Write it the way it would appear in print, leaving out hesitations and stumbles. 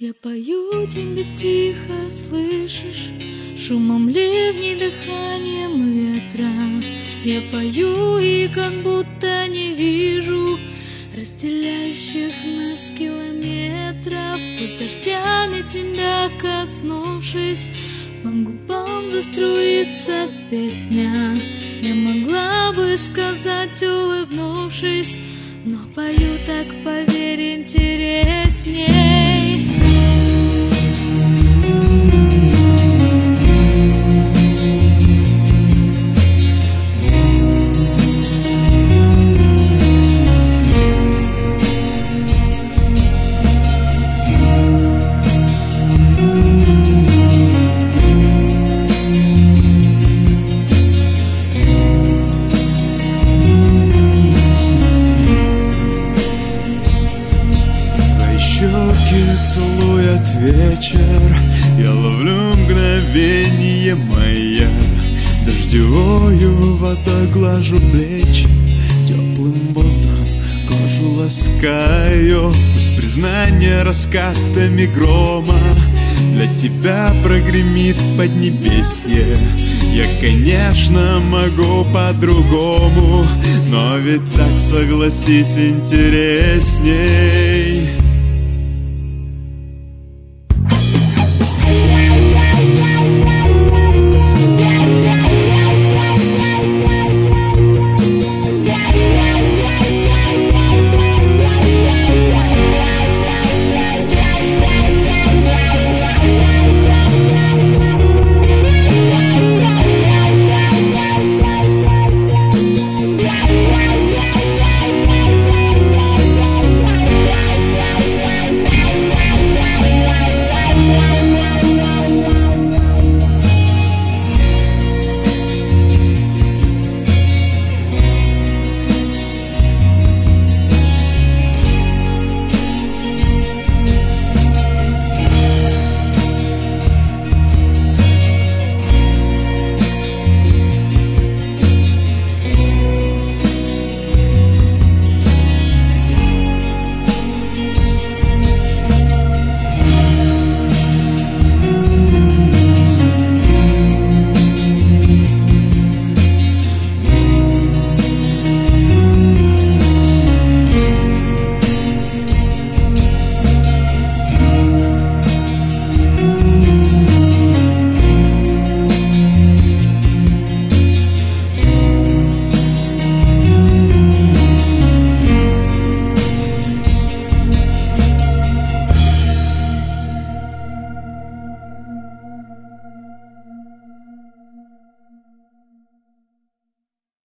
Я пою тебе тихо, слышишь, шумом ливней, дыханием ветра. Я пою и как будто не вижу разделяющих нас километров. Под дождями тебя коснувшись, по губам заструится песня. Я могла бы сказать, улыбнувшись, но пою так, поверь, интересней. Целует вечер, я ловлю мгновение мая. Дождевою водой глажу плечи, теплым воздухом кожу ласкаю. Пусть признание раскатами грома для тебя прогремит в поднебесье. Я, конечно, могу по-другому, но ведь так, согласись, интересней.